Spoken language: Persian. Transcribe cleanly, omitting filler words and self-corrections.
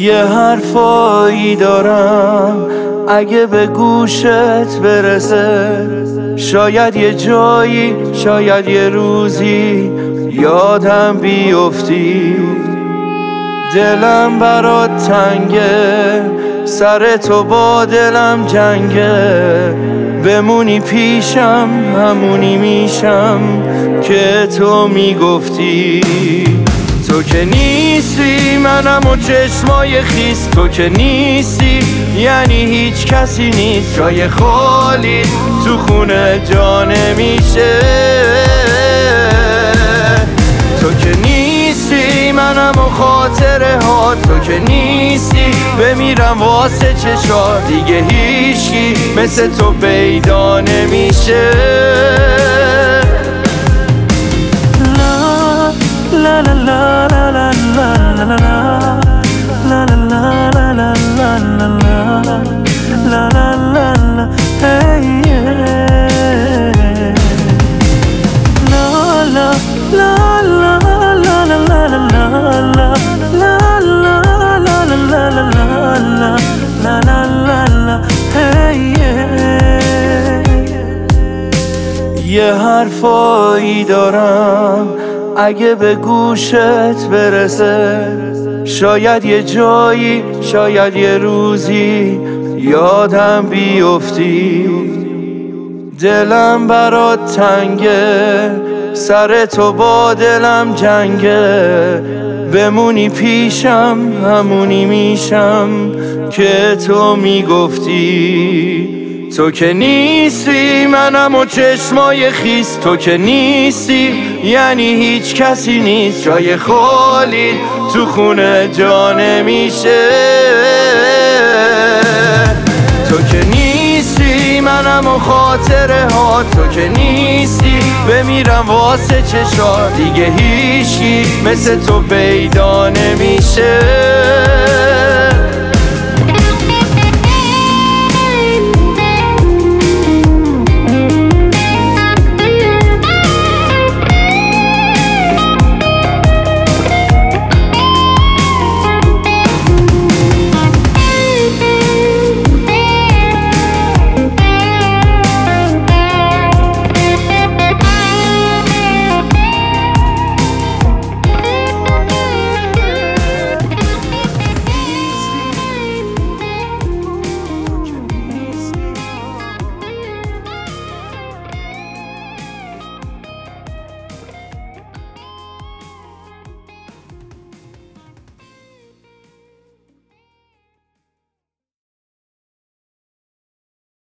یه حرفایی دارم اگه به گوشت برسه، شاید یه جایی، شاید یه روزی یادم بیفتی. دلم برات تنگه، سر تو با دلم جنگه، بمونی پیشم همونی میشم که تو میگفتی. تو که نیستی منم و چشمای خیس، تو که نیستی یعنی هیچ کسی نیست. جای خالی تو خونه جا نمیشه. تو که نیستی منم و خاطره ها، تو که نیستی بمیرم واسه چشات. دیگه هیچکی مثل تو پیدا نمیشه. La la la la la la la la la la la la la la la la la la la hey yeah. La la la la la la la la la la la la la la la hey yeah. یه حرفایی دارم اگه به گوشت برسه، شاید یه جایی، شاید یه روزی یادم بیفتی. دلم برات تنگه، سر تو با دلم جنگه، بمونی پیشم همونی میشم که تو میگفتی. تو که نیستی منم و چشمای خیس، تو که نیستی یعنی هیچ کسی نیست. جای خالی تو خونه جا نمیشه. تو که نیستی منم و خاطره ها، تو که نیستی بمیرم واسه چشات. دیگه هیچکی مثل تو پیدا نمیشه.